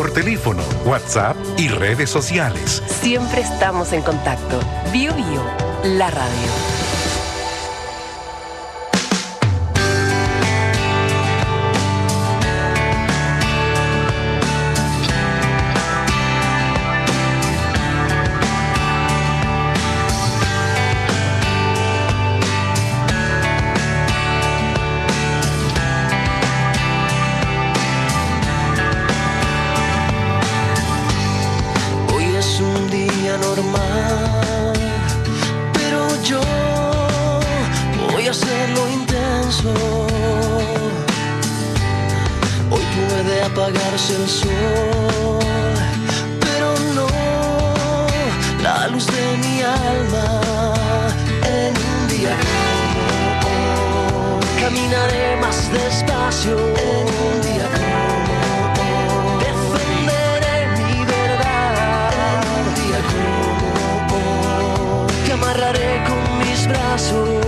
por teléfono, WhatsApp y redes sociales. Siempre estamos en contacto. Bio Bio, la radio. Apagarse el sol, pero no la luz de mi alma. En un día como hoy, caminaré más despacio. En un día como hoy, defenderé mi verdad. En un día como hoy, te amarraré con mis brazos.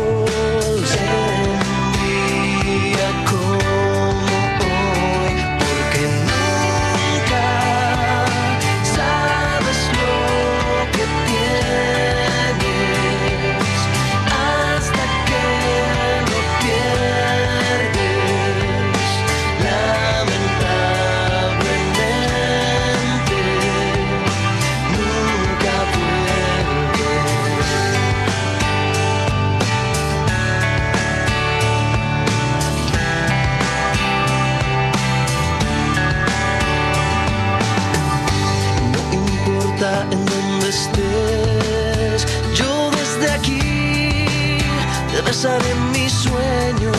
En donde estés, yo desde aquí te besaré mis sueños,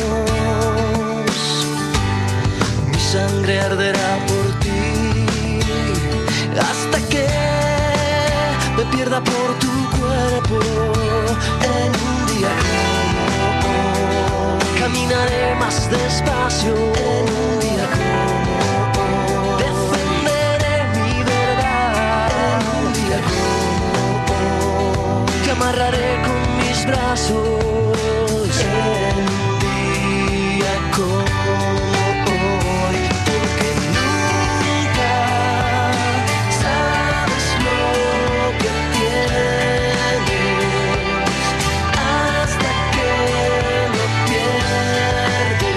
mi sangre arderá por ti hasta que me pierda por tu cuerpo. En un día como hoy, caminaré más despacio. En un día como hoy, defenderé mi verdad. Te amarraré con mis brazos. En un día como hoy, porque nunca sabes lo que tienes hasta que lo pierdes.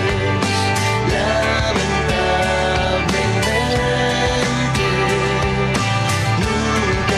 Lamentablemente nunca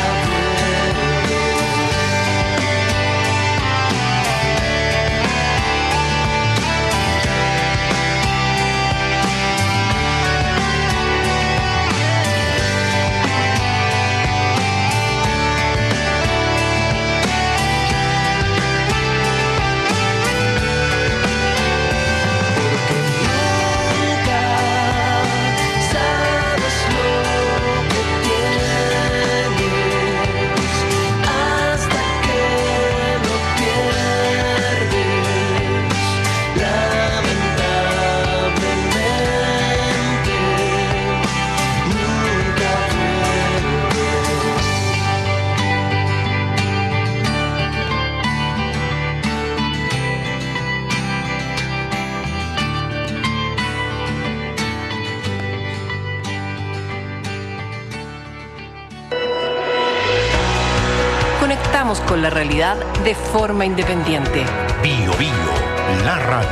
Conectamos con la realidad de forma independiente. Bio Bio, la radio.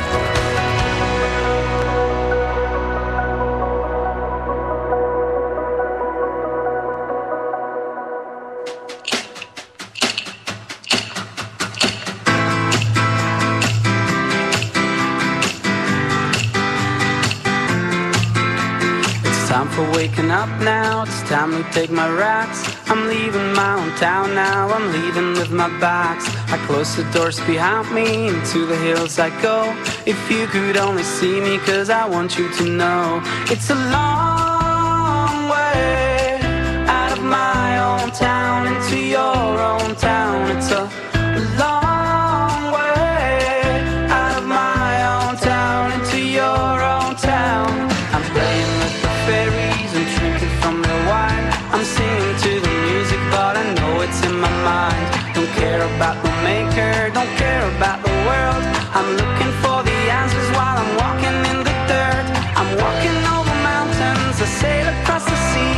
Time for waking up now, it's time to take my rats. I'm leaving my own town now, I'm leaving with my bags. I close the doors behind me, into the hills I go. If you could only see me, cause I want you to know. It's a long way out of my own town, into your own town. It's a long way out of my own town, into your own town. I'm playing with the fairies and drinking from the wine. I'm singing to the music, but I know it's in my mind. Don't care about the maker, don't care about the world. I'm looking for the answers while I'm walking in the dirt. I'm walking over mountains, I sail across the sea.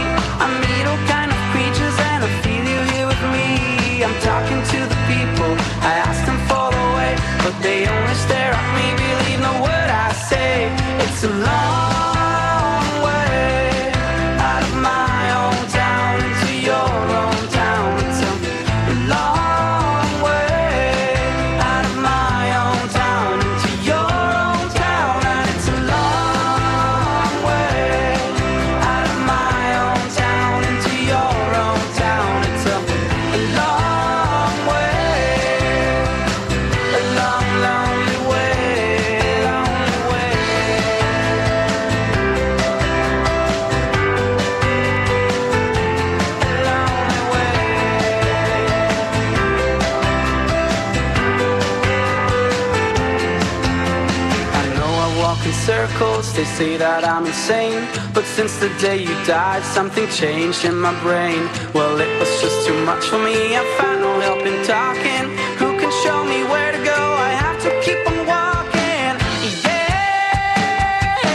walk in circles. They say that I'm insane, but since the day you died, something changed in my brain. Well, it was just too much for me. I found no help in talking. Who can show me where to go? I have to keep on walking. Yeah,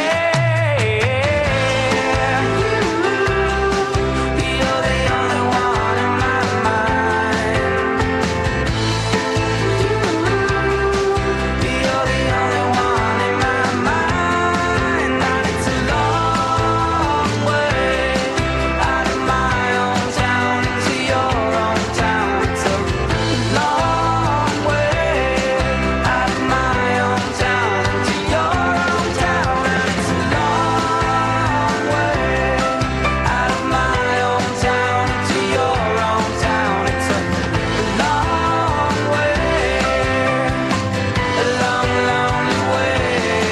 you're the only one in my mind. You're the only one in my mind. And it's a long way out of my own town into your own town. It's a long way out of my own town into your own town. And it's a long way out of my own town into your own town. It's a long way, a long, lonely way.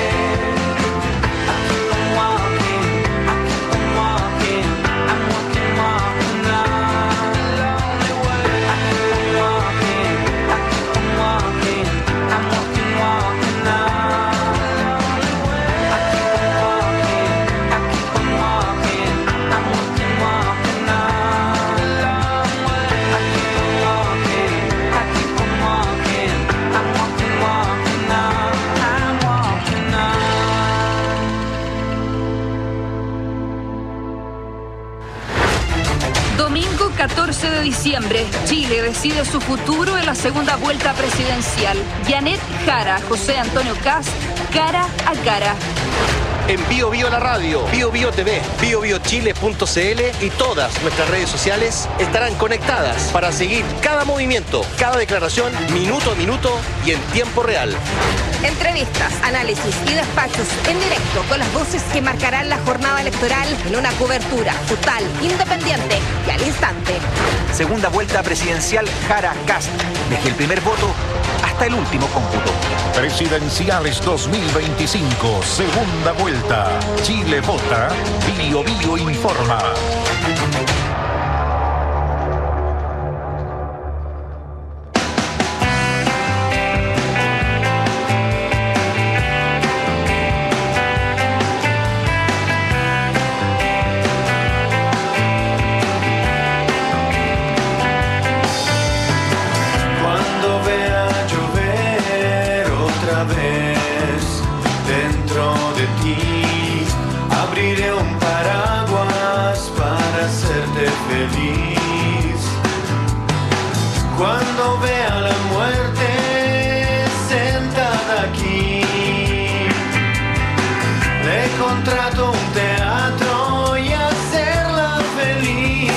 I keep on walking, I keep on walking. I'm walking, walking along a lonely way. I keep on walking, I keep on walking. I'm walking, walking along a lonely way. I keep on walking, I keep on walking. I'm walking, walking along a long way. I keep on walking, I keep on walking. I'm walking, walking along. I'm walking along. Domingo 14 de diciembre, Chile decide su futuro en la segunda vuelta presidencial. Janet Jara, José Antonio Kast, cara a cara. En Bio Bio la radio, Bio Bio TV, biobiochile.cl y todas nuestras redes sociales estarán conectadas para seguir cada movimiento, cada declaración, minuto a minuto y en tiempo real. Entrevistas, análisis y despachos en directo con las voces que marcarán la jornada electoral en una cobertura total, independiente y al instante. Segunda vuelta presidencial Jara Kast. Desde el primer voto hasta el último cómputo. Presidenciales 2025, segunda vuelta. Chile vota, Bio Bio informa. Cuando vea llover otra vez dentro de ti, abriré un paraguas para hacerte feliz. Cuando vea la muerte sentada aquí, le contrato un teatro y hacerla feliz.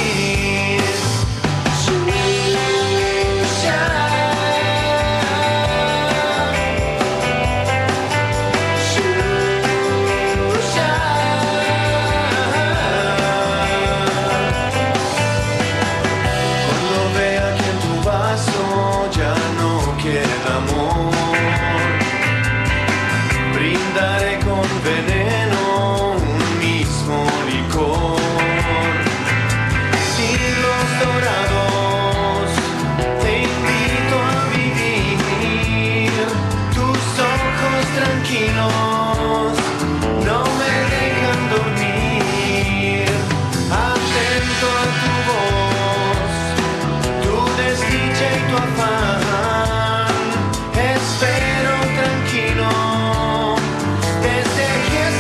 Cuando vea que en tu vaso ya no queda amor, brindaré con veneno un mismo licor. Siglos dorados, te invito a vivir. Tus ojos tranquilos no me dejan dormir. Atento a tu voz, tu desdicha y tu afán. Espero tranquilo desde que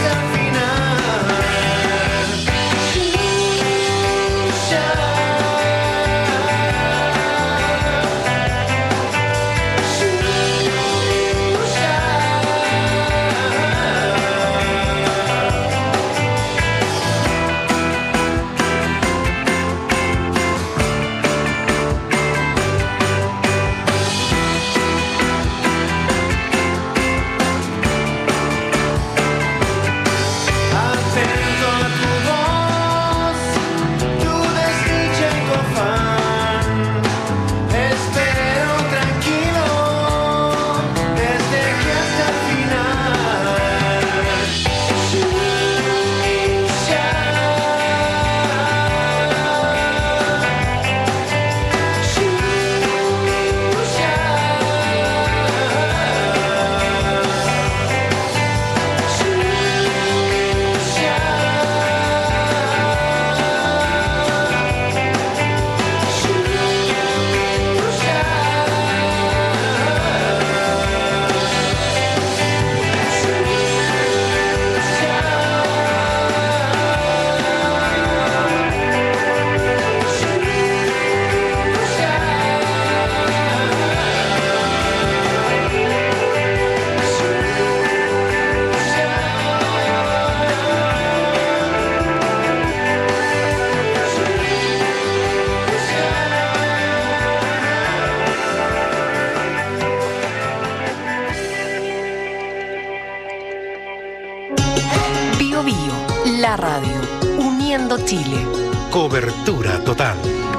La radio, uniendo Chile. Cobertura total.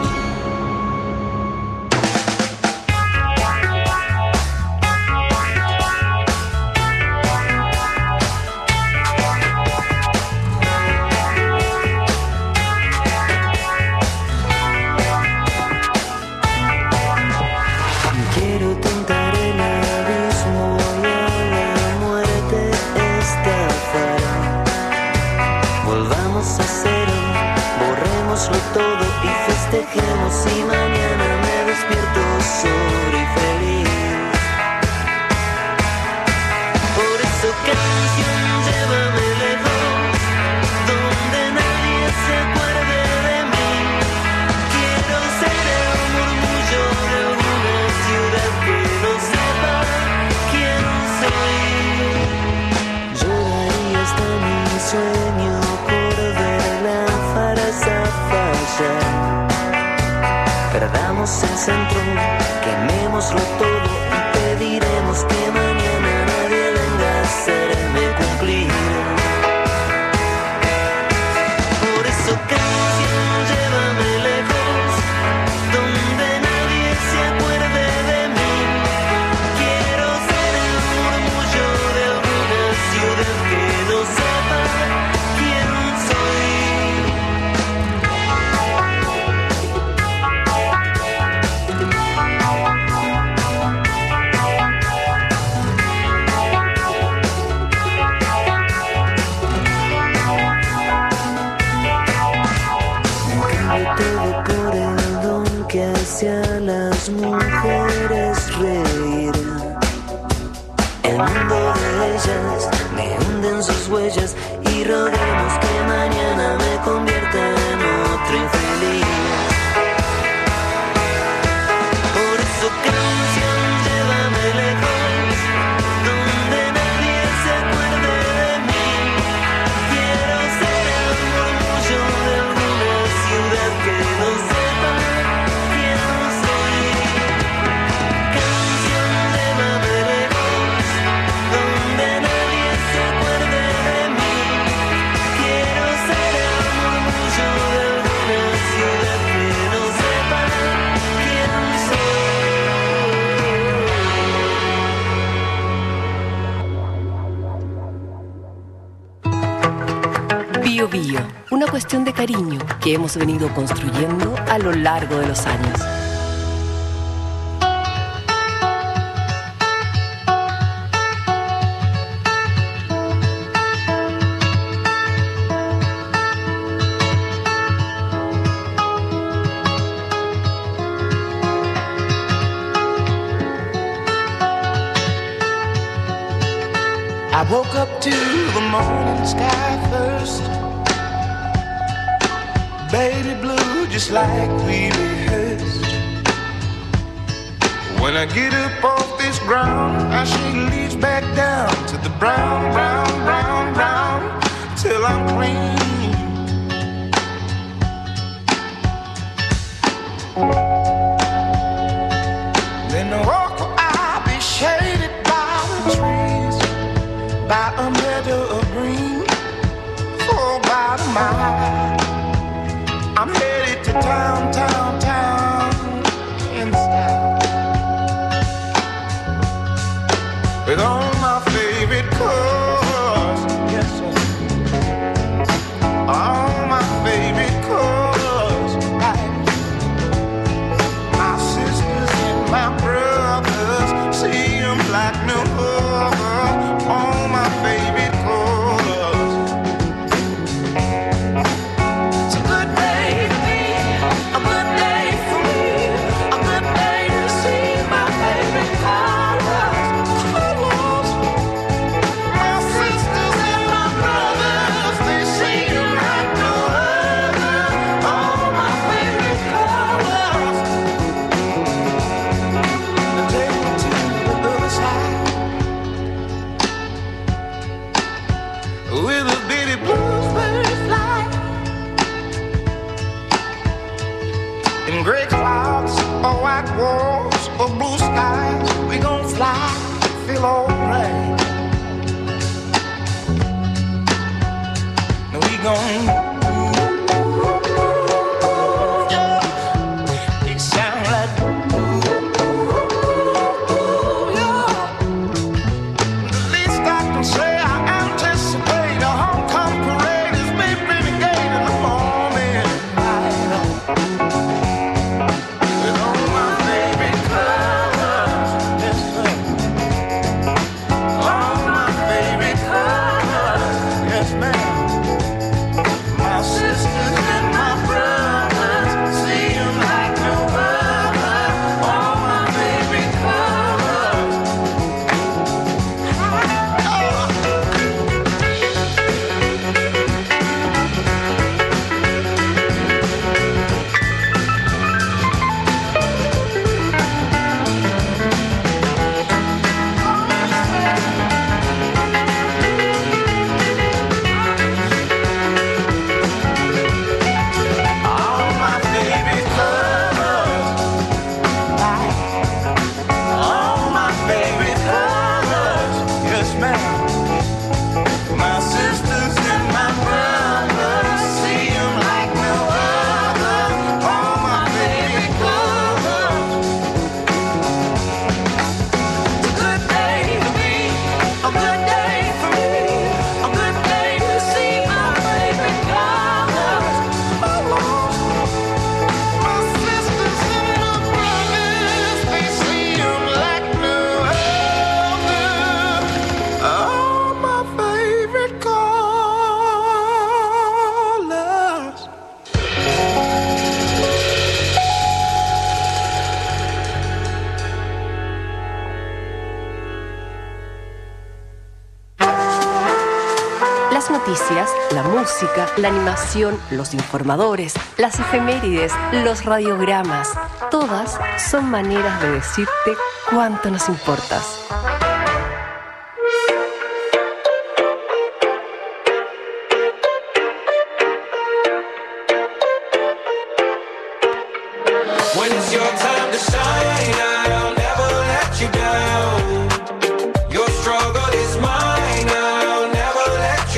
Todo y festejemos y mañana me despierto solo y feliz. Por eso canción, llévame lejos, donde nadie se acuerde de mí. Quiero ser el murmullo de alguna ciudad que no sepa quién soy. Yo daría hasta mi sueño por ver la farsa fallar. Perdamos el centro, quemémoslo todo y pediremos que mañana nadie venga a hacerme cumplir. Por eso canción, llévame lejos, donde nadie se acuerde de mí. Quiero ser el murmullo de alguna ciudad que no sepa quién soy. Todo por el don que hace a las mujeres reír. El mundo de ellas me hunden sus huellas y roguemos que mañana me convierta en otro infeliz. Por eso canción, llévame lejos, donde nadie se acuerde de mí. Quiero ser el murmullo de alguna ciudad que no sepa quién soy. Canción, llévame lejos, donde nadie se acuerde de mí. Quiero ser el murmullo de alguna ciudad que no sepa quién soy. Bío Bío, una cuestión de cariño que hemos venido construyendo a lo largo de los años. I woke up to the morning sky first, baby blue just like we rehearsed. When I get up off this ground, I shake leaves back down to the brown, brown, brown, brown, till I'm clean. Then the walk I'll be shaded by the trees, by a meadow of green, for about a mile. I'm headed to town, town, town, in style, with all my favorite colors, yes sir, all my favorite colors, right. My sisters and my brothers, see them like no other, all my favorite colors. It's a good day to be, a good day for me, a good day to see my favorite colors, colors. My sisters and my brothers, they see them like no other, all my favorite colors. Now take me to the other side, with a bitty bluebird fly, in gray clouds or white walls or blue skies, we gon' fly, feel alright. Now we Las noticias, la música, la animación, los informadores, las efemérides, los radiogramas, todas son maneras de decirte cuánto nos importas. When it's your time to shine, I'll never let you down. Your struggle is mine, I'll never let you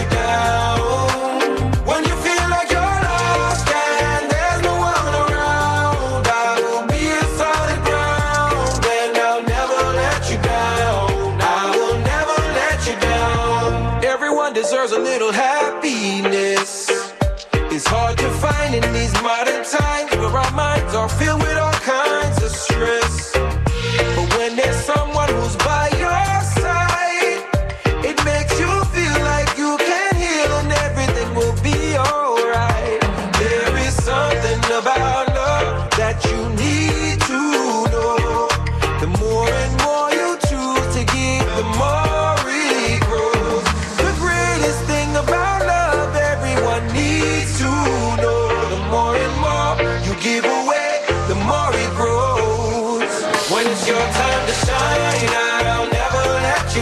down. When you feel like you're lost and there's no one around, I will be a solid ground and I'll never let you down. I will never let you down. Everyone deserves a little happiness. It's hard to find in these modern times where our minds are filled with all kinds of stress. But when there's someone who's by your side, it makes you feel like you can heal and everything will be alright. There is something about love that you need to know. The more and more you choose to give, the more it grows. The greatest thing about love everyone needs to know. The more and more you give away, the more it grows. When it's your time to shine, I'll never let you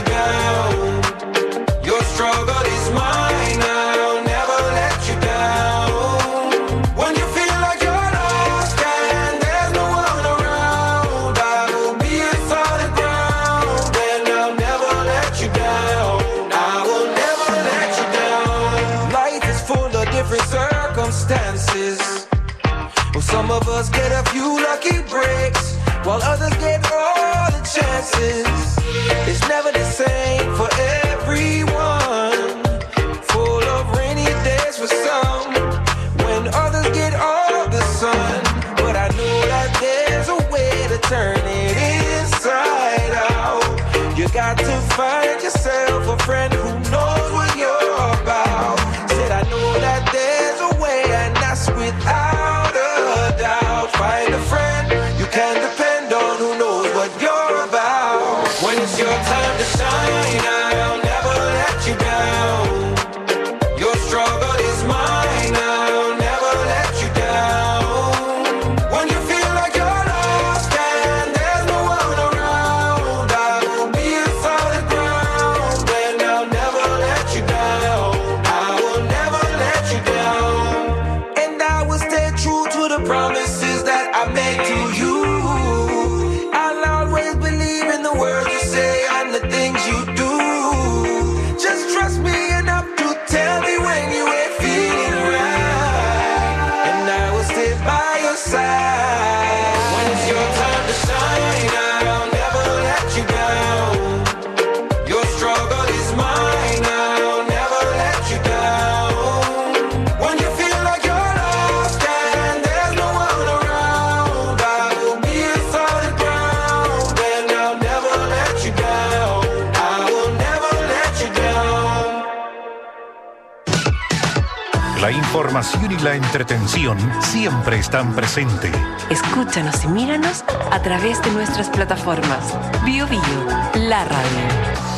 down. Your struggle is mine, I'll never let you down. When you feel like you're lost and there's no one around, I will be a solid ground and I'll never let you down. I will never let you down. Life is full of different circumstances. Well, some of us get a few lucky breaks, while others get all the chances. It's never the same for everyone. Full of rainy days for some, when others get all the sun. But I know that there's a way to turn it inside out. You got to find yourself a friend who knows what you're about. Said I know that there's a way, and that's without a doubt. Find a friend you can depend on who knows what you're about. When it's your time to shine, I'll never let you down. Your struggle is mine, I'll never let you down. When you feel like you're lost and there's no one around, I will be a solid ground and I'll never let you down. I will never let you down. And I will stay true to the promises that I made to you. I'll always believe in the words you say and the things you do. Just trust me enough to tell me when you ain't feeling La información y la entretención siempre están presentes. Escúchanos y míranos a través de nuestras plataformas. Bio Bio, la radio.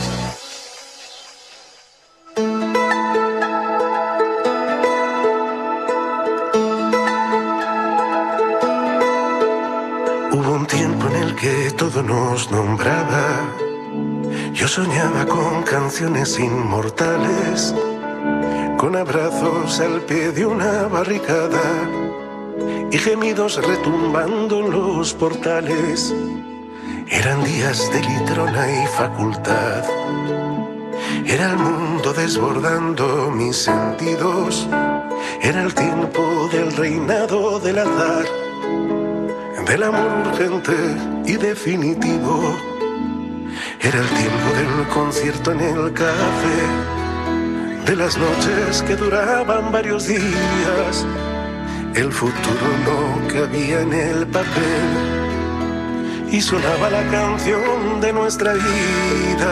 Hubo un tiempo en el que todo nos nombraba. Yo soñaba con canciones inmortales, con abrazos al pie de una barricada y gemidos retumbando en los portales. Eran días de litrona y facultad. Era el mundo desbordando mis sentidos. Era el tiempo del reinado del azar, del amor urgente y definitivo. Era el tiempo del concierto en el café, de las noches que duraban varios días. El futuro no cabía en el papel y sonaba la canción de nuestra vida.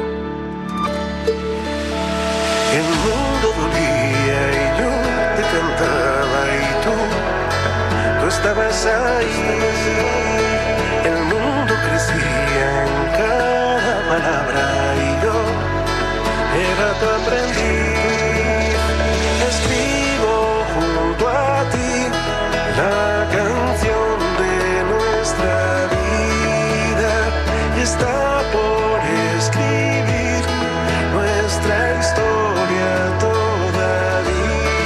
El mundo dolía y yo te cantaba y tú estabas ahí. El mundo crecía en cada palabra y yo era tu aprendiz. Escribo junto a ti la canción de nuestra vida y está por escribir nuestra historia todavía.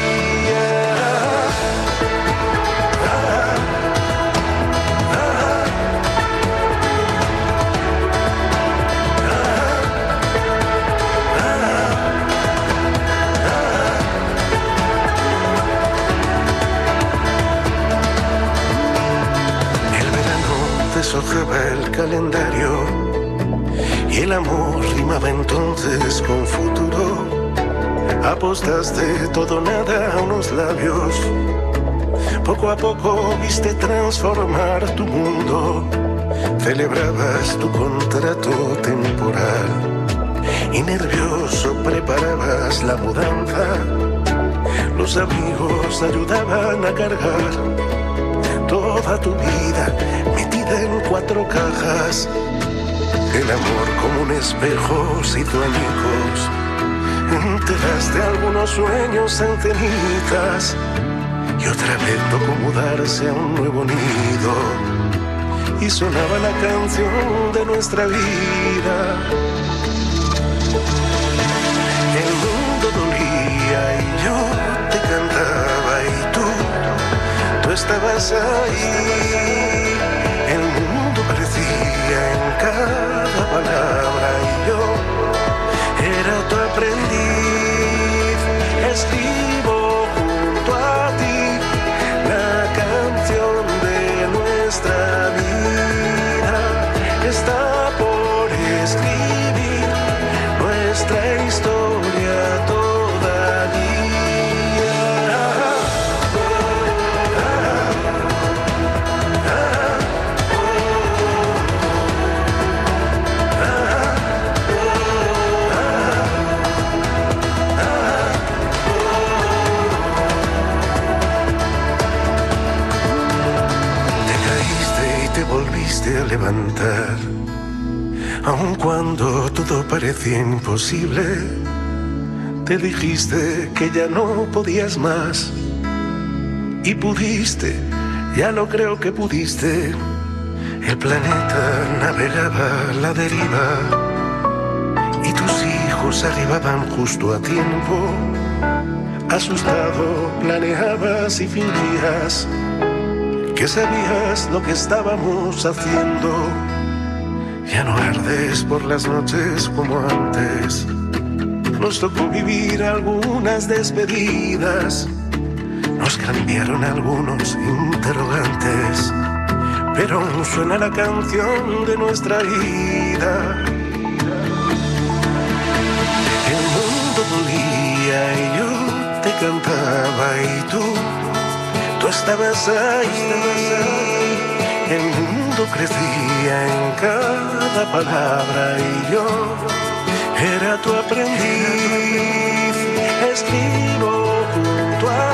Deshojaba el calendario y el amor rimaba entonces con futuro. Apostaste todo nada a unos labios. Poco a poco viste transformar tu mundo. Celebrabas tu contrato temporal y nervioso preparabas la mudanza. Los amigos ayudaban a cargar toda tu vida metida en 4 cajas. El amor como un espejo se hizo añicos. Enterraste algunos sueños en cenizas y otra vez tocó mudarse a un nuevo nido y sonaba la canción de nuestra vida. El mundo dolía y yo te cantaba y tú estabas ahí. El mundo crecía en cada palabra y yo era tu aprendiz. Escribo junto a ti la canción de nuestra vida. Está por escribir nuestra historia todavía. Volviste a levantar, aun cuando todo parecía imposible. Te dijiste que ya no podías más y pudiste, ya lo creo que pudiste. El planeta navegaba a la deriva y tus hijos arribaban justo a tiempo. Asustado planeabas y fingías que sabías lo que estábamos haciendo. Ya no ardes por las noches como antes. Nos tocó vivir algunas despedidas. Nos cambiaron algunos interrogantes, pero aún suena la canción de nuestra vida. El mundo dolía y yo te cantaba y tú estabas ahí. El mundo crecía en cada palabra y yo era tu aprendiz. Escribo junto a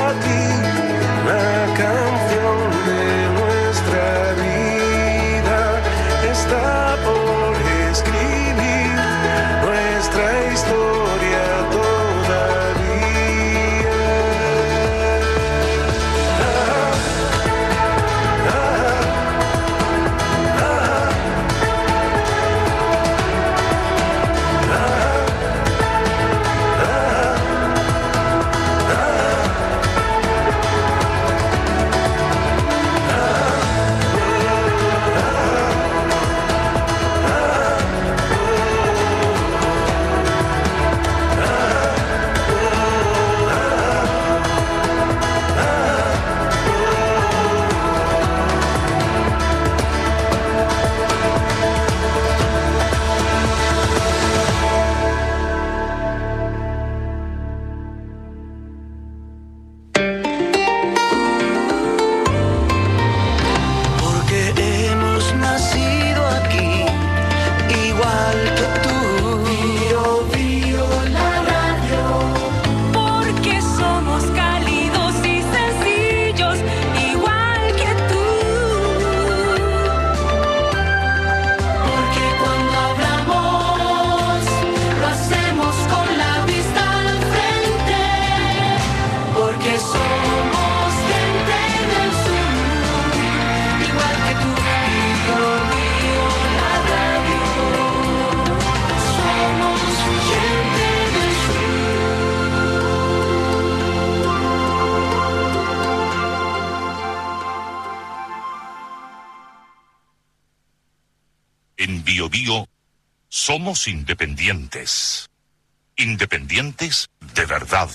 Bio somos independientes. Independientes de verdad.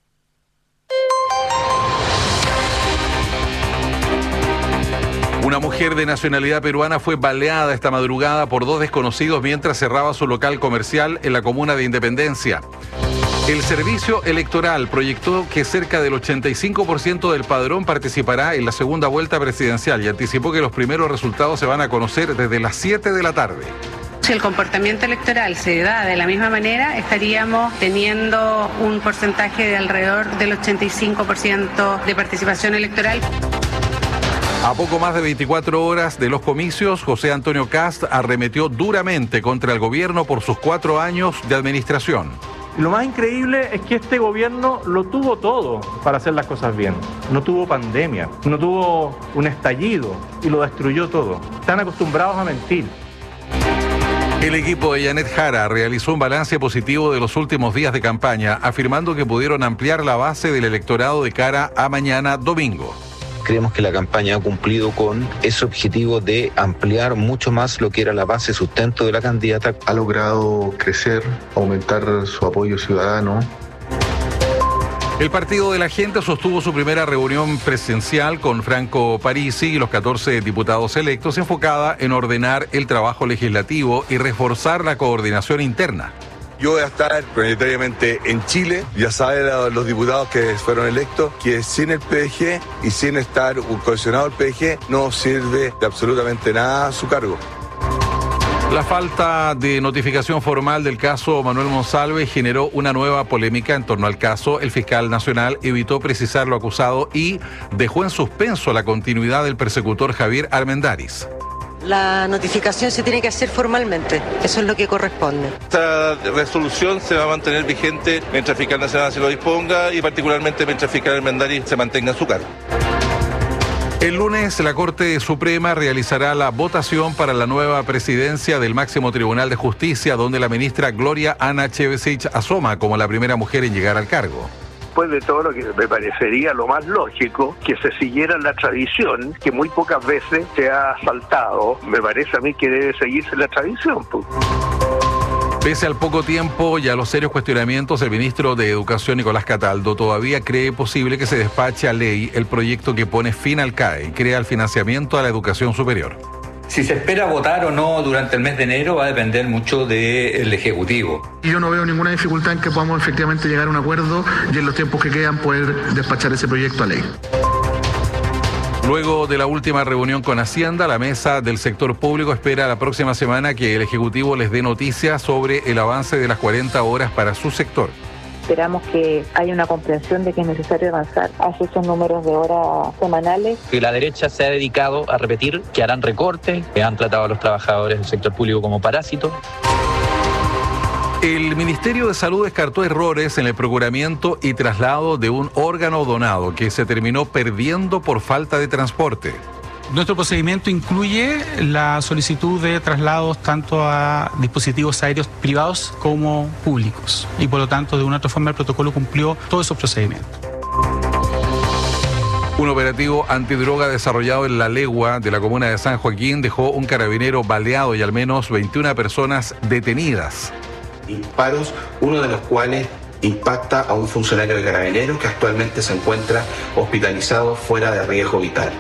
Una mujer de nacionalidad peruana fue baleada esta madrugada por 2 desconocidos mientras cerraba su local comercial en la comuna de Independencia. El servicio electoral proyectó que cerca del 85% del padrón participará en la segunda vuelta presidencial y anticipó que los primeros resultados se van a conocer desde las 7 de la tarde. Si el comportamiento electoral se da de la misma manera, estaríamos teniendo un porcentaje de alrededor del 85% de participación electoral. A poco más de 24 horas de los comicios, José Antonio Kast arremetió duramente contra el gobierno por sus 4 años de administración. Lo más increíble es que este gobierno lo tuvo todo para hacer las cosas bien. No tuvo pandemia, no tuvo un estallido y lo destruyó todo. Están acostumbrados a mentir. El equipo de Janet Jara realizó un balance positivo de los últimos días de campaña, afirmando que pudieron ampliar la base del electorado de cara a mañana domingo. Creemos que la campaña ha cumplido con ese objetivo de ampliar mucho más lo que era la base sustento de la candidata. Ha logrado crecer, aumentar su apoyo ciudadano. El Partido de la Gente sostuvo su primera reunión presencial con Franco Parisi y los 14 diputados electos, enfocada en ordenar el trabajo legislativo y reforzar la coordinación interna. Yo voy a estar prioritariamente en Chile. Ya saben los diputados que fueron electos que sin el PDG y sin estar cohesionado el PDG no sirve de absolutamente nada a su cargo. La falta de notificación formal del caso Manuel Monsalve generó una nueva polémica en torno al caso. El fiscal nacional evitó precisar lo acusado y dejó en suspenso la continuidad del persecutor Javier Armendáriz. La notificación se tiene que hacer formalmente, eso es lo que corresponde. Esta resolución se va a mantener vigente mientras el fiscal nacional se lo disponga y particularmente mientras el fiscal Armendáriz se mantenga en su cargo. El lunes la Corte Suprema realizará la votación para la nueva presidencia del Máximo Tribunal de Justicia, donde la ministra Gloria Ana Chevesich asoma como la primera mujer en llegar al cargo. Después de todo lo que me parecería lo más lógico, que se siguiera la tradición que muy pocas veces se ha saltado. Me parece a mí que debe seguirse la tradición. Pese al poco tiempo y a los serios cuestionamientos, el ministro de Educación, Nicolás Cataldo, todavía cree posible que se despache a ley el proyecto que pone fin al CAE y crea el financiamiento a la educación superior. Si se espera votar o no durante el mes de enero va a depender mucho del Ejecutivo. Yo no veo ninguna dificultad en que podamos efectivamente llegar a un acuerdo y en los tiempos que quedan poder despachar ese proyecto a ley. Luego de la última reunión con Hacienda, la mesa del sector público espera la próxima semana que el Ejecutivo les dé noticias sobre el avance de las 40 horas para su sector. Esperamos que haya una comprensión de que es necesario avanzar hacia esos números de horas semanales. Que la derecha se ha dedicado a repetir que harán recortes, que han tratado a los trabajadores del sector público como parásitos. El Ministerio de Salud descartó errores en el procuramiento y traslado de un órgano donado que se terminó perdiendo por falta de transporte. Nuestro procedimiento incluye la solicitud de traslados tanto a dispositivos aéreos privados como públicos y por lo tanto de una otra forma el protocolo cumplió todos esos procedimientos. Un operativo antidroga desarrollado en La Legua de la comuna de San Joaquín dejó un carabinero baleado y al menos 21 personas detenidas. Disparos, uno de los cuales impacta a un funcionario de Carabineros que actualmente se encuentra hospitalizado fuera de riesgo vital.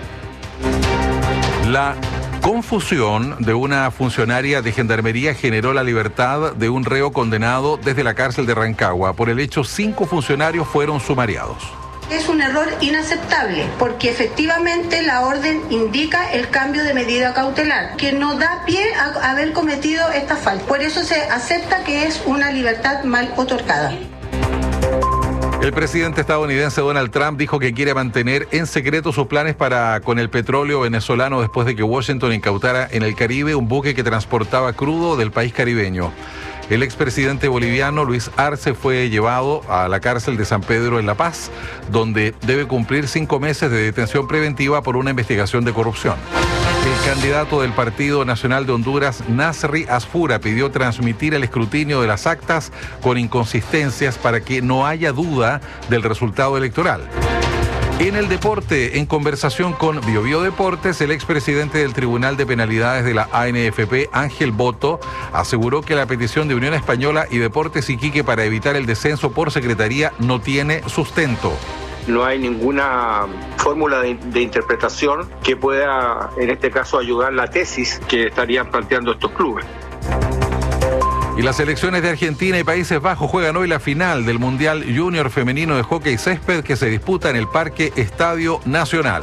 La confusión de una funcionaria de Gendarmería generó la libertad de un reo condenado desde la cárcel de Rancagua. Por el hecho, 5 funcionarios fueron sumariados. Es un error inaceptable porque efectivamente la orden indica el cambio de medida cautelar que no da pie a haber cometido esta falta. Por eso se acepta que es una libertad mal otorgada. El presidente estadounidense Donald Trump dijo que quiere mantener en secreto sus planes con el petróleo venezolano después de que Washington incautara en el Caribe un buque que transportaba crudo del país caribeño. El expresidente boliviano Luis Arce fue llevado a la cárcel de San Pedro en La Paz, donde debe cumplir 5 meses de detención preventiva por una investigación de corrupción. El candidato del Partido Nacional de Honduras, Nasri Asfura, pidió transmitir el escrutinio de las actas con inconsistencias para que no haya duda del resultado electoral. En el deporte, en conversación con BioBio Deportes, el expresidente del Tribunal de Penalidades de la ANFP, Ángel Boto, aseguró que la petición de Unión Española y Deportes Iquique para evitar el descenso por secretaría no tiene sustento. No hay ninguna fórmula de interpretación que pueda, en este caso, ayudar la tesis que estarían planteando estos clubes. Y las selecciones de Argentina y Países Bajos juegan hoy la final del Mundial Junior Femenino de Hockey Césped que se disputa en el Parque Estadio Nacional.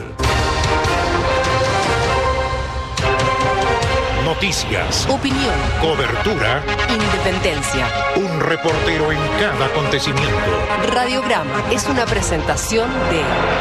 Noticias, Opinión, cobertura, independencia. un reportero en cada acontecimiento. Radiograma es una presentación de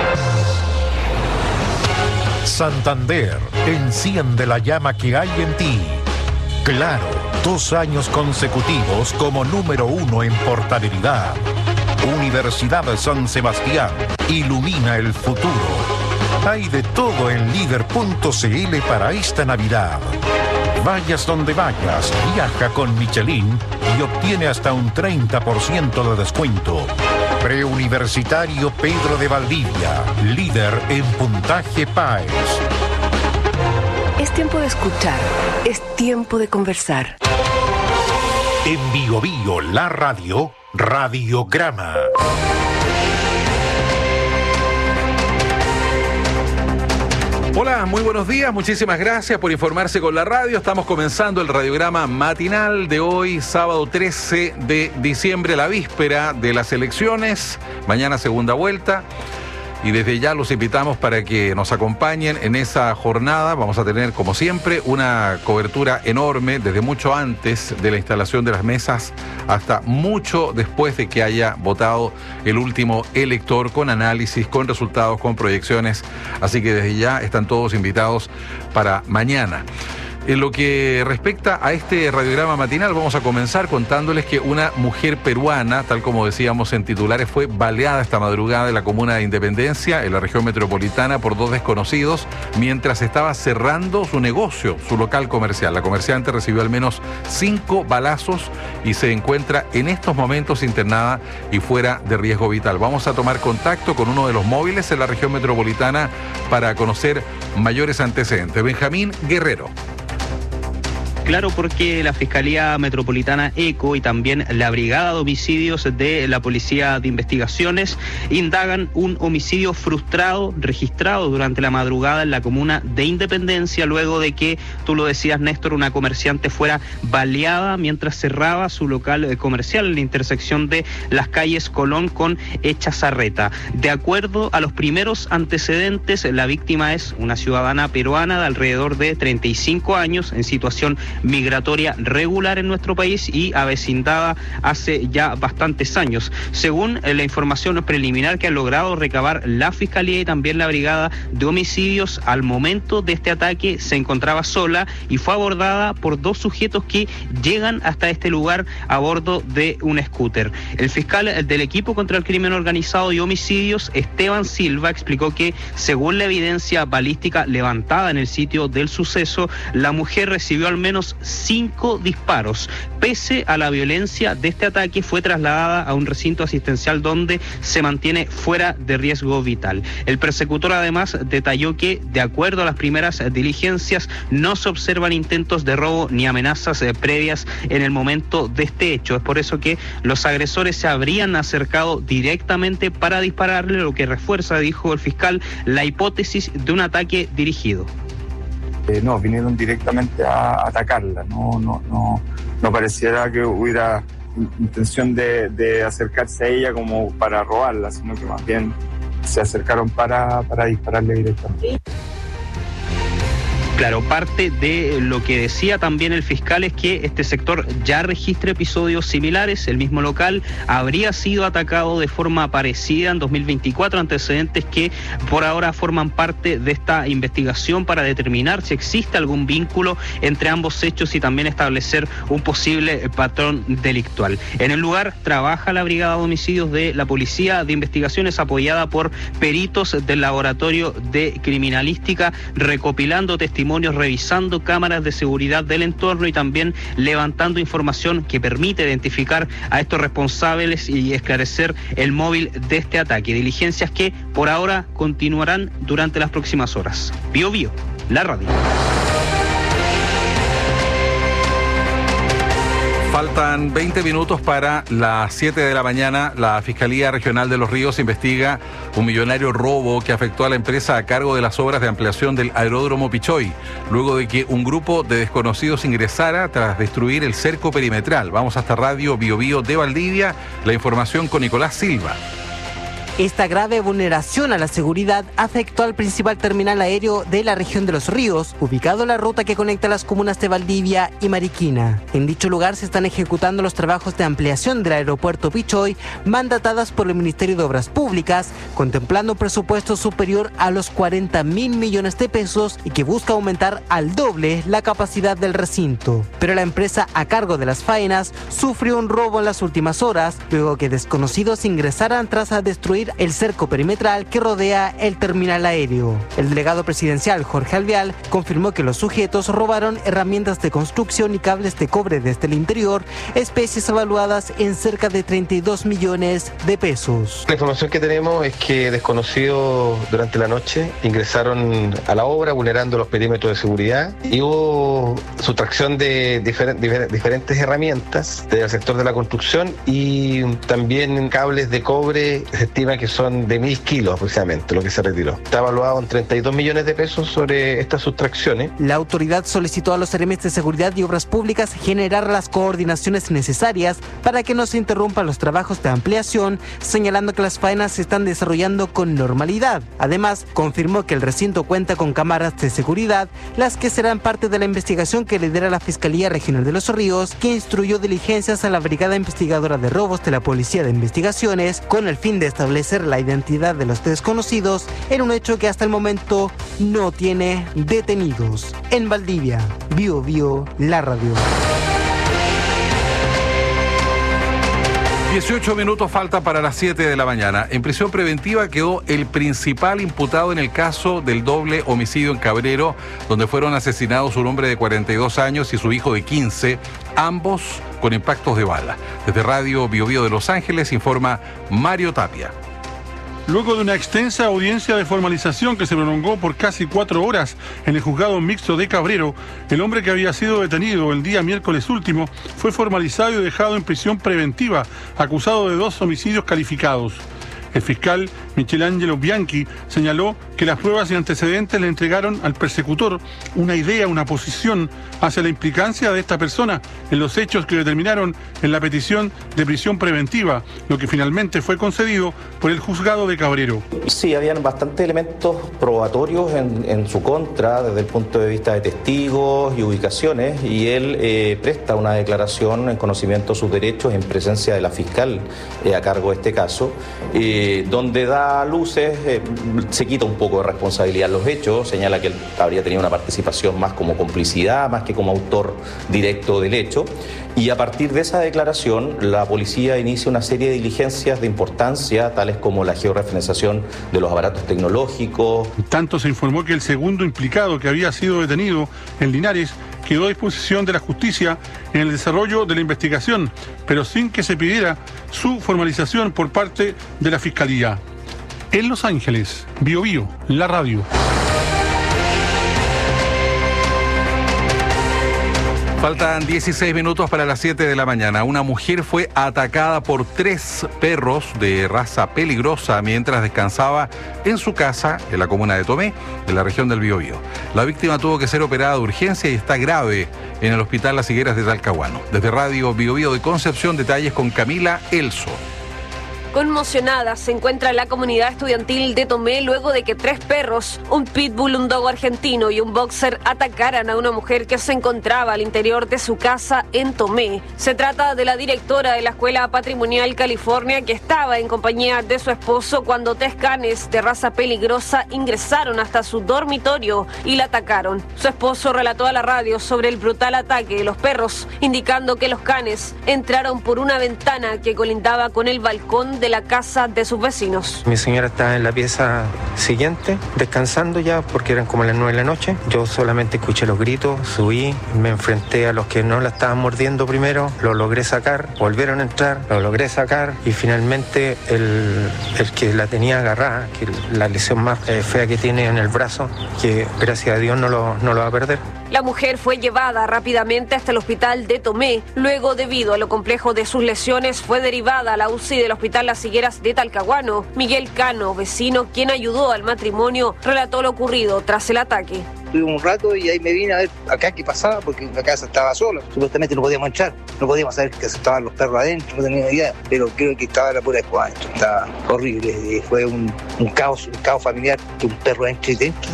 Santander, enciende la llama que hay en ti. Claro, 2 años consecutivos como número 1 en portabilidad. Universidad de San Sebastián, ilumina el futuro. Hay de todo en líder.cl para esta Navidad. Vayas donde vayas, viaja con Michelin y obtiene hasta un 30% de descuento. Preuniversitario Pedro de Valdivia, líder en puntaje PAES. Es tiempo de escuchar, es tiempo de conversar. En Bio Bio, la radio, Radiograma. Hola, muy buenos días, muchísimas gracias por informarse con la radio. Estamos comenzando el radiograma matinal de hoy, sábado 13 de diciembre, la víspera de las elecciones, mañana segunda vuelta. Y desde ya los invitamos para que nos acompañen en esa jornada. Vamos a tener, como siempre, una cobertura enorme desde mucho antes de la instalación de las mesas hasta mucho después de que haya votado el último elector, con análisis, con resultados, con proyecciones. Así que desde ya están todos invitados para mañana. En lo que respecta a este radiograma matinal, vamos a comenzar contándoles que una mujer peruana, tal como decíamos en titulares, fue baleada esta madrugada en la comuna de Independencia, en la región metropolitana, por 2 desconocidos, mientras estaba cerrando su negocio, su local comercial. La comerciante recibió al menos 5 balazos y se encuentra en estos momentos internada y fuera de riesgo vital. Vamos a tomar contacto con uno de los móviles en la región metropolitana para conocer mayores antecedentes. Benjamín Guerrero. Claro, porque la Fiscalía Metropolitana ECO y también la Brigada de Homicidios de la Policía de Investigaciones indagan un homicidio frustrado registrado durante la madrugada en la comuna de Independencia, luego de que, tú lo decías, Néstor, una comerciante fuera baleada mientras cerraba su local comercial en la intersección de las calles Colón con Echazarreta. De acuerdo a los primeros antecedentes, la víctima es una ciudadana peruana de alrededor de 35 años en situación migratoria regular en nuestro país y avecindada hace ya bastantes años. Según la información preliminar que ha logrado recabar la Fiscalía y también la Brigada de Homicidios, al momento de este ataque se encontraba sola y fue abordada por 2 sujetos que llegan hasta este lugar a bordo de un scooter. El fiscal del equipo contra el crimen organizado y homicidios, Esteban Silva, explicó que, según la evidencia balística levantada en el sitio del suceso, la mujer recibió al menos 5 disparos. Pese a la violencia de este ataque, fue trasladada a un recinto asistencial donde se mantiene fuera de riesgo vital. El persecutor además detalló que, de acuerdo a las primeras diligencias, no se observan intentos de robo ni amenazas previas en el momento de este hecho. Es por eso que los agresores se habrían acercado directamente para dispararle, lo que refuerza, dijo el fiscal, la hipótesis de un ataque dirigido. No, vinieron directamente a atacarla, no pareciera que hubiera intención de acercarse a ella como para robarla, sino que más bien se acercaron para dispararle directamente. Claro, parte de lo que decía también el fiscal es que este sector ya registra episodios similares. El mismo local habría sido atacado de forma parecida en 2024, antecedentes que por ahora forman parte de esta investigación para determinar si existe algún vínculo entre ambos hechos y también establecer un posible patrón delictual. En el lugar trabaja la Brigada de Homicidios de la Policía de Investigaciones, apoyada por peritos del Laboratorio de Criminalística, recopilando testimonios testimonios, revisando cámaras de seguridad del entorno y también levantando información que permite identificar a estos responsables y esclarecer el móvil de este ataque. Diligencias que por ahora continuarán durante las próximas horas. Bío Bío, la radio. Faltan 20 minutos para las 7 de la mañana. La Fiscalía Regional de Los Ríos investiga un millonario robo que afectó a la empresa a cargo de las obras de ampliación del aeródromo Pichoy, luego de que un grupo de desconocidos ingresara tras destruir el cerco perimetral. Vamos hasta Radio Bío Bío de Valdivia. La información con Nicolás Silva. Esta grave vulneración a la seguridad afectó al principal terminal aéreo de la región de Los Ríos, ubicado en la ruta que conecta las comunas de Valdivia y Mariquina. En dicho lugar se están ejecutando los trabajos de ampliación del aeropuerto Pichoy, mandatadas por el Ministerio de Obras Públicas, contemplando un presupuesto superior a los 40.000 millones de pesos y que busca aumentar al doble la capacidad del recinto. Pero la empresa a cargo de las faenas sufrió un robo en las últimas horas, luego que desconocidos ingresaran tras a destruir el cerco perimetral que rodea el terminal aéreo. El delegado presidencial Jorge Alvear confirmó que los sujetos robaron herramientas de construcción y cables de cobre desde el interior, especies evaluadas en cerca de 32 millones de pesos. La información que tenemos es que desconocidos durante la noche ingresaron a la obra vulnerando los perímetros de seguridad y hubo sustracción de diferentes herramientas del sector de la construcción y también cables de cobre. Se estima que son de 1.000 kilos aproximadamente lo que se retiró. Está evaluado en 32 millones de pesos sobre estas sustracciones. La autoridad solicitó a los seremi de Seguridad y Obras Públicas generar las coordinaciones necesarias para que no se interrumpan los trabajos de ampliación, señalando que las faenas se están desarrollando con normalidad. Además, confirmó que el recinto cuenta con cámaras de seguridad, las que serán parte de la investigación que lidera la Fiscalía Regional de Los Ríos, que instruyó diligencias a la Brigada Investigadora de Robos de la Policía de Investigaciones con el fin de establecer la identidad de los desconocidos en un hecho que hasta el momento no tiene detenidos. En Valdivia, Bío Bío, la radio. 18 minutos falta para las 7 de la mañana. En prisión preventiva quedó el principal imputado en el caso del doble homicidio en Cabrero, donde fueron asesinados un hombre de 42 años y su hijo de 15, ambos con impactos de bala. Desde Radio Bío Bío de Los Ángeles informa Mario Tapia. Luego de una extensa audiencia de formalización que se prolongó por casi 4 horas en el juzgado mixto de Cabrero, el hombre que había sido detenido el día miércoles último fue formalizado y dejado en prisión preventiva, acusado de 2 homicidios calificados. El fiscal Michelangelo Bianchi señaló que las pruebas y antecedentes le entregaron al persecutor una idea, una posición hacia la implicancia de esta persona en los hechos que determinaron en la petición de prisión preventiva, lo que finalmente fue concedido por el juzgado de Cabrero. Sí, habían bastantes elementos probatorios en su contra desde el punto de vista de testigos y ubicaciones, y él presta una declaración en conocimiento de sus derechos en presencia de la fiscal a cargo de este caso, donde da luces, se quita un poco de responsabilidad en los hechos, señala que él habría tenido una participación más como complicidad, más que como autor directo del hecho, y a partir de esa declaración la policía inicia una serie de diligencias de importancia, tales como la georreferenciación de los aparatos tecnológicos. Tanto se informó que el segundo implicado que había sido detenido en Linares quedó a disposición de la justicia en el desarrollo de la investigación, pero sin que se pidiera su formalización por parte de la Fiscalía. En Los Ángeles, Bío Bío, la radio. Faltan 16 minutos para las 7 de la mañana. Una mujer fue atacada por 3 perros de raza peligrosa mientras descansaba en su casa en la comuna de Tomé, en la región del Biobío. La víctima tuvo que ser operada de urgencia y está grave en el hospital Las Higueras de Talcahuano. Desde Radio Biobío de Concepción, detalles con Camila Elso. Conmocionada se encuentra la comunidad estudiantil de Tomé luego de que 3 perros, un pitbull, un dogo argentino y un boxer atacaran a una mujer que se encontraba al interior de su casa en Tomé. Se trata de la directora de la Escuela Patrimonial California, que estaba en compañía de su esposo cuando 3 canes de raza peligrosa ingresaron hasta su dormitorio y la atacaron. Su esposo relató a la radio sobre el brutal ataque de los perros, indicando que los canes entraron por una ventana que colindaba con el balcón de de la casa de sus vecinos. Mi señora estaba en la pieza siguiente, descansando ya, porque eran como las 9 de la noche. Yo solamente escuché los gritos, subí, me enfrenté a los que no la estaban mordiendo primero, lo logré sacar, volvieron a entrar, lo logré sacar y finalmente el que la tenía agarrada, que la lesión más fea que tiene en el brazo, que gracias a Dios no lo va a perder. La mujer fue llevada rápidamente hasta el hospital de Tomé. Luego, debido a lo complejo de sus lesiones, fue derivada a la UCI del Hospital Las Higueras de Talcahuano. Miguel Cano, vecino quien ayudó al matrimonio, relató lo ocurrido tras el ataque. Estuvimos un rato y ahí me vine a ver acá qué pasaba, porque la casa estaba sola. Supuestamente no podíamos entrar, no podíamos saber que estaban los perros adentro, no tenía idea, pero creo que estaba la pura escuadra adentro. Estaba horrible, fue un caos familiar, que un perro entre dentro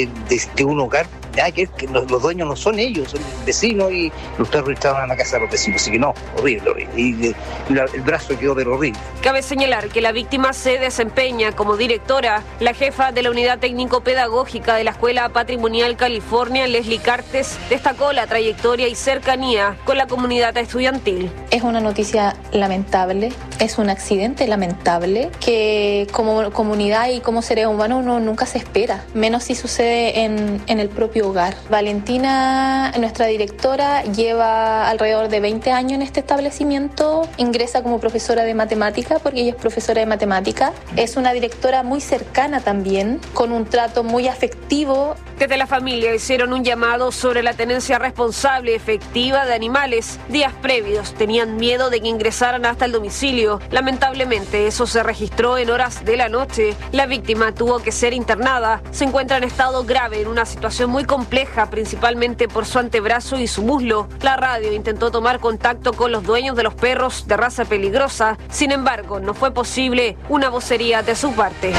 de un hogar. Nada que los dueños no son ellos, son vecinos, y los perros estaban en la casa de los vecinos, así que no, horrible. Y el brazo quedó pero horrible. Cabe señalar que la víctima se desempeña como directora. La jefa de la unidad técnico-pedagógica de la Escuela Patrimonial California, Leslie Cartes, destacó la trayectoria y cercanía con la comunidad estudiantil. Es una noticia lamentable, es un accidente lamentable que como comunidad y como seres humanos uno nunca se espera, menos si sucede en el propio hogar. Valentina, nuestra directora, lleva alrededor de 20 años en este establecimiento, ingresa como profesora de matemática porque ella es profesora de matemática, es una directora muy cercana también, con un trato muy afectivo. Desde la familia hicieron un llamado sobre la tenencia responsable y efectiva de animales. Días previos tenían miedo de que ingresaran hasta el domicilio. Lamentablemente eso se registró en horas de la noche. La víctima tuvo que ser internada. Se encuentra en estado grave, en una situación muy compleja, principalmente por su antebrazo y su muslo. La radio intentó tomar contacto con los dueños de los perros de raza peligrosa. Sin embargo, no fue posible. Una vocería de su parte.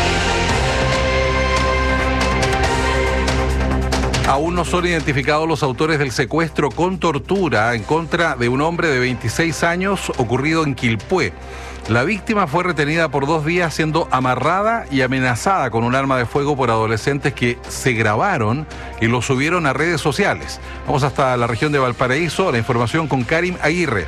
Aún no son identificados los autores del secuestro con tortura en contra de un hombre de 26 años ocurrido en Quilpué. La víctima fue retenida por 2 días siendo amarrada y amenazada con un arma de fuego por adolescentes que se grabaron y lo subieron a redes sociales. Vamos hasta la región de Valparaíso, la información con Karim Aguirre.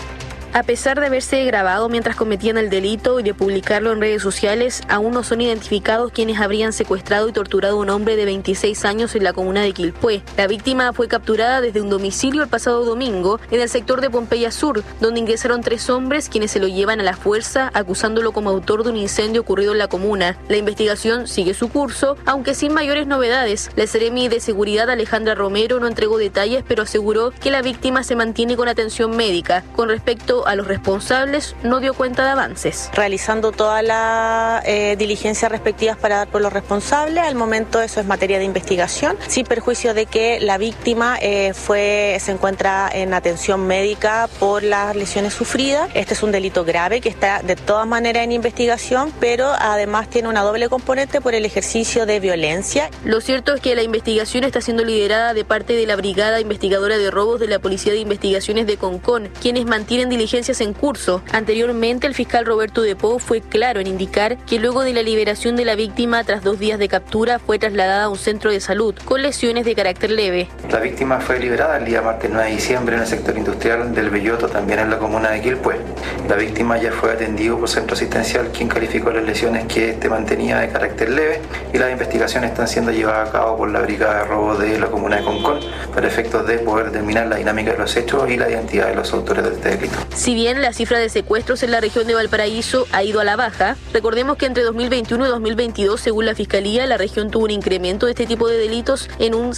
A pesar de haberse grabado mientras cometían el delito y de publicarlo en redes sociales, aún no son identificados quienes habrían secuestrado y torturado a un hombre de 26 años en la comuna de Quilpué. La víctima fue capturada desde un domicilio el pasado domingo en el sector de Pompeya Sur, donde ingresaron 3 hombres quienes se lo llevan a la fuerza, acusándolo como autor de un incendio ocurrido en la comuna. La investigación sigue su curso, aunque sin mayores novedades. La Seremi de Seguridad Alejandra Romero no entregó detalles, pero aseguró que la víctima se mantiene con atención médica. Con respecto a los responsables, no dio cuenta de avances. Realizando todas las diligencias respectivas para dar por los responsables. Al momento eso es materia de investigación, sin perjuicio de que la víctima se encuentra en atención médica por las lesiones sufridas. Este es un delito grave que está de todas maneras en investigación, pero además tiene una doble componente por el ejercicio de violencia. Lo cierto es que la investigación está siendo liderada de parte de la Brigada Investigadora de Robos de la Policía de Investigaciones de Concón, quienes mantienen diligencias en curso. Anteriormente, el fiscal Roberto Depó fue claro en indicar que luego de la liberación de la víctima tras 2 días de captura fue trasladada a un centro de salud con lesiones de carácter leve. La víctima fue liberada el día martes 9 de diciembre en el sector industrial del Belloto, también en la comuna de Quilpué. La víctima ya fue atendido por centro asistencial, quien calificó las lesiones que mantenía de carácter leve, y las investigaciones están siendo llevadas a cabo por la Brigada de Robo de la comuna de Concón para efectos de poder determinar la dinámica de los hechos y la identidad de los autores de este delito. Si bien la cifra de secuestros en la región de Valparaíso ha ido a la baja, recordemos que entre 2021 y 2022, según la Fiscalía, la región tuvo un incremento de este tipo de delitos en un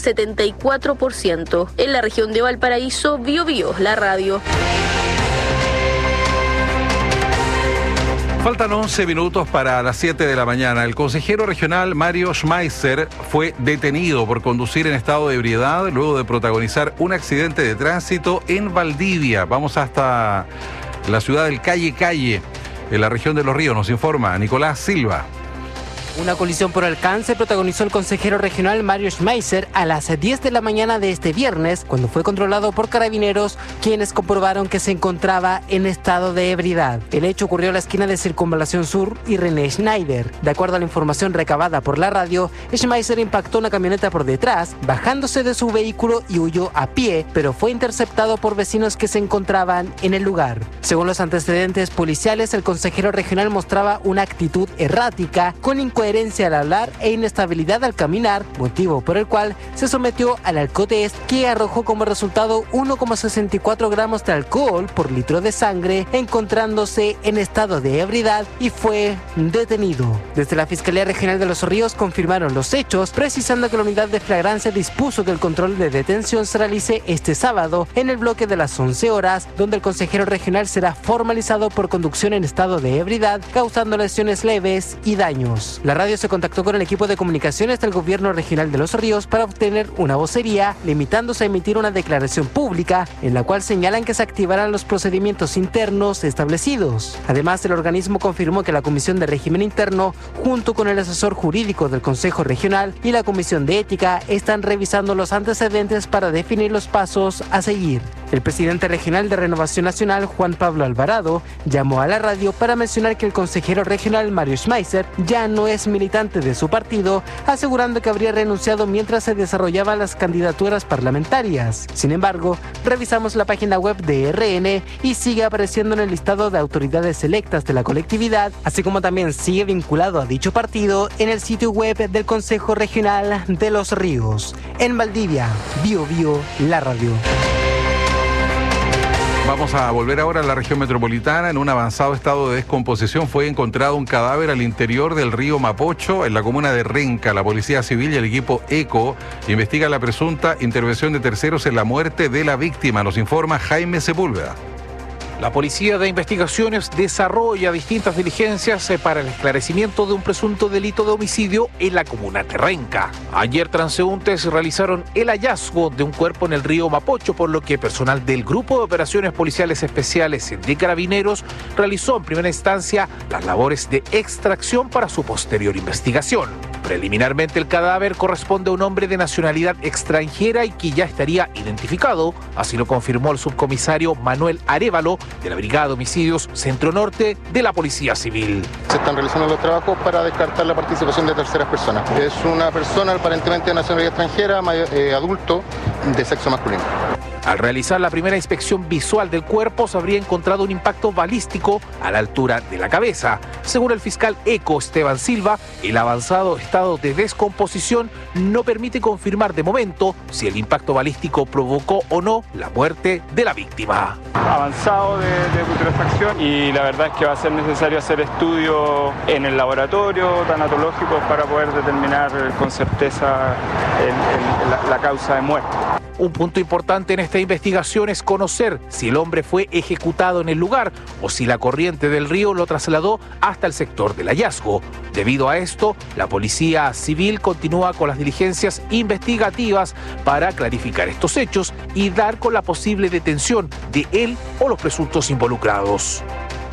74%. En la región de Valparaíso, Biobío, la radio. Faltan 11 minutos para las 7 de la mañana. El consejero regional Mario Schmeiser fue detenido por conducir en estado de ebriedad luego de protagonizar un accidente de tránsito en Valdivia. Vamos hasta la ciudad del Calle, en la región de Los Ríos. Nos informa Nicolás Silva. Una colisión por alcance protagonizó el consejero regional Mario Schmeiser a las 10 de la mañana de este viernes, cuando fue controlado por carabineros, quienes comprobaron que se encontraba en estado de ebriedad. El hecho ocurrió a la esquina de Circunvalación Sur y René Schneider. De acuerdo a la información recabada por la radio, Schmeiser impactó una camioneta por detrás, bajándose de su vehículo y huyó a pie, pero fue interceptado por vecinos que se encontraban en el lugar. Según los antecedentes policiales, el consejero regional mostraba una actitud errática, con incoherencia al hablar e inestabilidad al caminar, motivo por el cual se sometió al alcotest, que arrojó como resultado 1,64 gramos de alcohol por litro de sangre, encontrándose en estado de ebriedad, y fue detenido. Desde la Fiscalía Regional de Los Ríos confirmaron los hechos, precisando que la unidad de flagrancia dispuso que el control de detención se realice este sábado en el bloque de las 11 horas, donde el consejero regional será formalizado por conducción en estado de ebriedad, causando lesiones leves y daños. La radio se contactó con el equipo de comunicaciones del gobierno regional de Los Ríos para obtener una vocería, limitándose a emitir una declaración pública en la cual señalan que se activarán los procedimientos internos establecidos. Además, el organismo confirmó que la Comisión de Régimen Interno, junto con el asesor jurídico del Consejo Regional y la Comisión de Ética, están revisando los antecedentes para definir los pasos a seguir. El presidente regional de Renovación Nacional, Juan Pablo Alvarado, llamó a la radio para mencionar que el consejero regional Mario Schmeiser ya no es militante de su partido, asegurando que habría renunciado mientras se desarrollaban las candidaturas parlamentarias. Sin embargo, revisamos la página web de RN y sigue apareciendo en el listado de autoridades electas de la colectividad, así como también sigue vinculado a dicho partido en el sitio web del Consejo Regional de Los Ríos. En Valdivia, Bio Bio, la radio. Vamos a volver ahora a la región metropolitana. En un avanzado estado de descomposición fue encontrado un cadáver al interior del río Mapocho, en la comuna de Renca. La Policía Civil y el equipo ECO investigan la presunta intervención de terceros en la muerte de la víctima. Nos informa Jaime Sepúlveda. La Policía de Investigaciones desarrolla distintas diligencias para el esclarecimiento de un presunto delito de homicidio en la comuna de Renca. Ayer transeúntes realizaron el hallazgo de un cuerpo en el río Mapocho, por lo que personal del Grupo de Operaciones Policiales Especiales de Carabineros realizó en primera instancia las labores de extracción para su posterior investigación. Preliminarmente, el cadáver corresponde a un hombre de nacionalidad extranjera y que ya estaría identificado, así lo confirmó el subcomisario Manuel Arévalo de la Brigada de Homicidios Centro Norte de la Policía Civil. Se están realizando los trabajos para descartar la participación de terceras personas. Es una persona aparentemente de nacionalidad extranjera, adulto, de sexo masculino. Al realizar la primera inspección visual del cuerpo, se habría encontrado un impacto balístico a la altura de la cabeza. Según el fiscal ECO Esteban Silva, el avanzado estado de descomposición no permite confirmar de momento si el impacto balístico provocó o no la muerte de la víctima. Avanzado de putrefacción, y la verdad es que va a ser necesario hacer estudios en el laboratorio tanatológicos para poder determinar con certeza la causa de muerte. Un punto importante en esta investigación es conocer si el hombre fue ejecutado en el lugar o si la corriente del río lo trasladó hasta el sector del hallazgo. Debido a esto, la Policía Civil continúa con las diligencias investigativas para clarificar estos hechos y dar con la posible detención de él o los presuntos involucrados.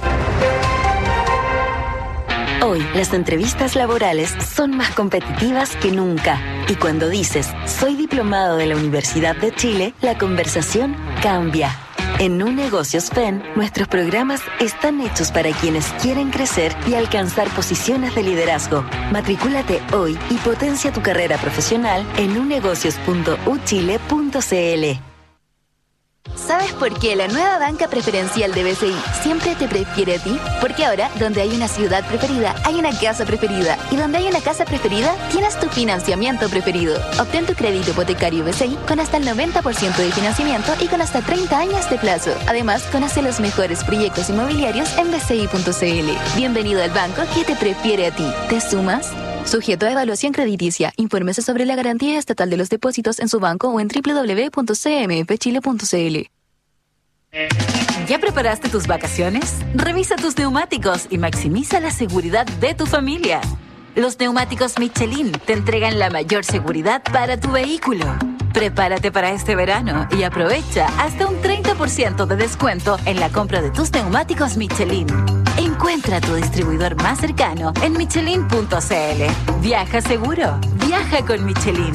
Hoy, las entrevistas laborales son más competitivas que nunca. Y cuando dices, soy diplomado de la Universidad de Chile, la conversación cambia. En Un Negocios FEN, nuestros programas están hechos para quienes quieren crecer y alcanzar posiciones de liderazgo. Matricúlate hoy y potencia tu carrera profesional en unnegocios.uchile.cl. ¿Sabes por qué la nueva banca preferencial de BCI siempre te prefiere a ti? Porque ahora, donde hay una ciudad preferida, hay una casa preferida. Y donde hay una casa preferida, tienes tu financiamiento preferido. Obtén tu crédito hipotecario BCI con hasta el 90% de financiamiento y con hasta 30 años de plazo. Además, conoce los mejores proyectos inmobiliarios en bci.cl. Bienvenido al banco que te prefiere a ti. ¿Te sumas? Sujeto a evaluación crediticia. Infórmese sobre la garantía estatal de los depósitos en su banco o en www.cmfchile.cl. ¿Ya preparaste tus vacaciones? Revisa tus neumáticos y maximiza la seguridad de tu familia. Los neumáticos Michelin te entregan la mayor seguridad para tu vehículo. Prepárate para este verano y aprovecha hasta un 30% de descuento en la compra de tus neumáticos Michelin. Encuentra Encuentra tu distribuidor más cercano en Michelin.cl. Viaja seguro. Viaja con Michelin.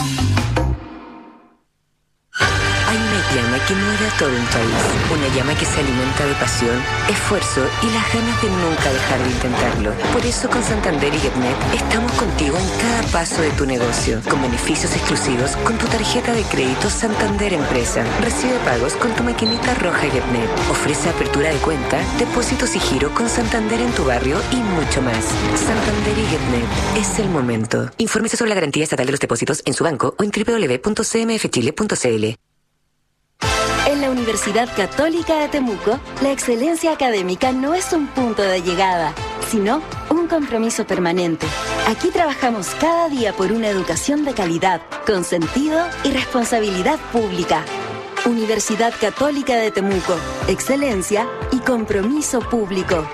Hay una llama que mueve a todo un país, una llama que se alimenta de pasión, esfuerzo y las ganas de nunca dejar de intentarlo. Por eso con Santander y GetNet estamos contigo en cada paso de tu negocio, con beneficios exclusivos con tu tarjeta de crédito Santander Empresa. Recibe pagos con tu maquinita roja GetNet. Ofrece apertura de cuenta, depósitos y giro con Santander en tu barrio y mucho más. Santander y GetNet, es el momento. Infórmese sobre la garantía estatal de los depósitos en su banco o en www.cmfchile.cl. En la Universidad Católica de Temuco, la excelencia académica no es un punto de llegada, sino un compromiso permanente. Aquí trabajamos cada día por una educación de calidad, con sentido y responsabilidad pública. Universidad Católica de Temuco, excelencia y compromiso público.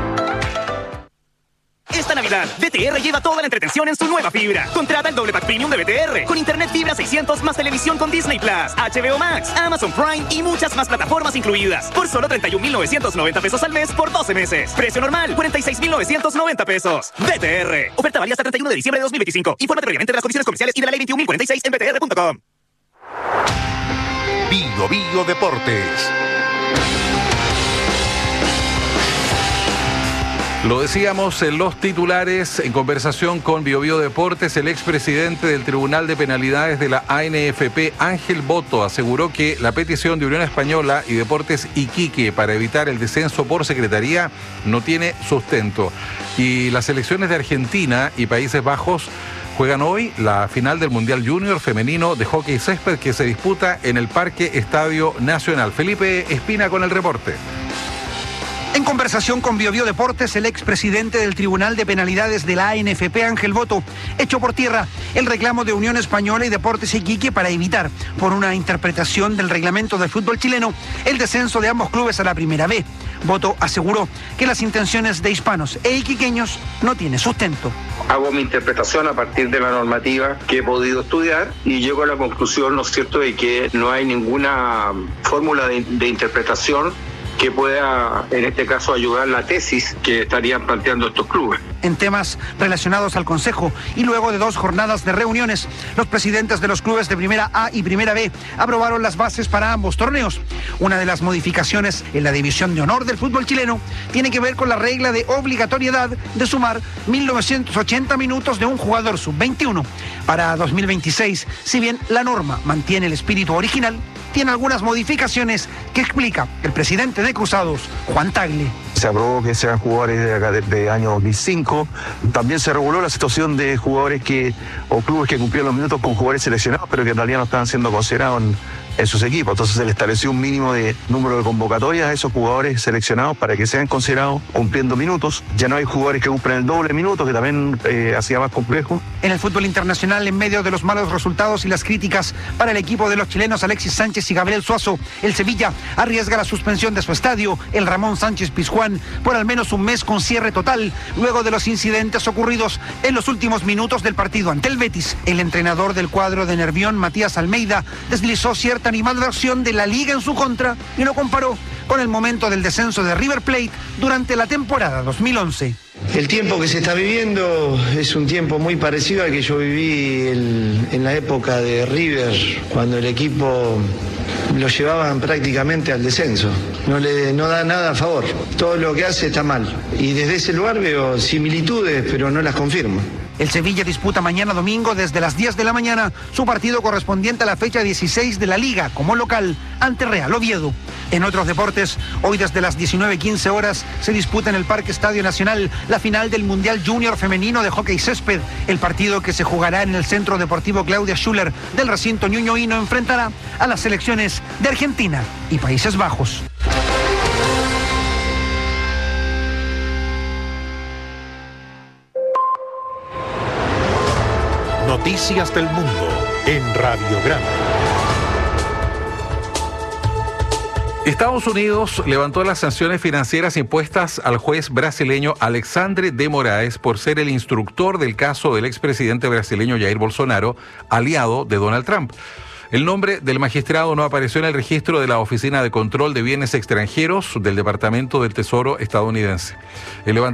Esta Navidad, BTR lleva toda la entretención en su nueva fibra. Contrata el doble pack premium de BTR, con internet fibra 600 más televisión con Disney Plus, HBO Max, Amazon Prime y muchas más plataformas incluidas. Por solo 31.990 pesos al mes por 12 meses. Precio normal, 46.990 pesos. BTR. Oferta válida hasta 31 de diciembre de 2025. Infórmate previamente de las condiciones comerciales y de la ley 21.046 en btr.com. Bio Bio Deportes. Lo decíamos en los titulares, en conversación con Bio Bio Deportes, el expresidente del Tribunal de Penalidades de la ANFP, Ángel Boto, aseguró que la petición de Unión Española y Deportes Iquique para evitar el descenso por secretaría no tiene sustento. Y las selecciones de Argentina y Países Bajos juegan hoy la final del Mundial Junior femenino de hockey césped que se disputa en el Parque Estadio Nacional. Felipe Espina con el reporte. En conversación con Bio Bio Deportes, el expresidente del Tribunal de Penalidades de la ANFP, Ángel Boto, echó por tierra el reclamo de Unión Española y Deportes Iquique para evitar, por una interpretación del reglamento del fútbol chileno, el descenso de ambos clubes a la Primera B. Boto aseguró que las intenciones de hispanos e iquiqueños no tienen sustento. Hago mi interpretación a partir de la normativa que he podido estudiar y llego a la conclusión, ¿no es cierto?, de que no hay ninguna fórmula de interpretación que pueda, en este caso, ayudar la tesis que estarían planteando estos clubes. En temas relacionados al Consejo y luego de 2 jornadas de reuniones, los presidentes de los clubes de Primera A y Primera B aprobaron las bases para ambos torneos. Una de las modificaciones en la división de honor del fútbol chileno tiene que ver con la regla de obligatoriedad de sumar 1.980 minutos de un jugador sub-21. Para 2026, si bien la norma mantiene el espíritu original, tiene algunas modificaciones que explica el presidente de Cruzados, Juan Tagle. Se aprobó que sean jugadores de año 2005. También se reguló la situación de jugadores o clubes que cumplieron los minutos con jugadores seleccionados, pero que en realidad no estaban siendo considerados en sus equipos. Entonces se le estableció un mínimo de número de convocatorias a esos jugadores seleccionados para que sean considerados cumpliendo minutos. Ya no hay jugadores que cumplen el doble minuto, que también hacía más complejo. En el fútbol internacional, en medio de los malos resultados y las críticas para el equipo de los chilenos Alexis Sánchez y Gabriel Suazo, el Sevilla arriesga la suspensión de su estadio, el Ramón Sánchez Pizjuán, por al menos un mes con cierre total, luego de los incidentes ocurridos en los últimos minutos del partido ante el Betis. El entrenador del cuadro de Nervión, Matías Almeida, deslizó cierta animadversión de la liga en su contra y lo comparó con el momento del descenso de River Plate durante la temporada 2011. El tiempo que se está viviendo es un tiempo muy parecido al que yo viví en la época de River, cuando el equipo lo llevaban prácticamente al descenso. No da nada a favor. Todo lo que hace está mal. Y desde ese lugar veo similitudes, pero no las confirmo. El Sevilla disputa mañana domingo desde las 10 de la mañana su partido correspondiente a la fecha 16 de la Liga como local ante Real Oviedo. En otros deportes, hoy desde las 19:15 horas se disputa en el Parque Estadio Nacional la final del Mundial Junior femenino de hockey césped. El partido, que se jugará en el Centro Deportivo Claudia Schuller del recinto ñuñoíno, enfrentará a las selecciones de Argentina y Países Bajos. Noticias del Mundo en Radiograma. Estados Unidos levantó las sanciones financieras impuestas al juez brasileño Alexandre de Moraes por ser el instructor del caso del expresidente brasileño Jair Bolsonaro, aliado de Donald Trump. El nombre del magistrado no apareció en el registro de la Oficina de Control de Bienes Extranjeros del Departamento del Tesoro estadounidense. El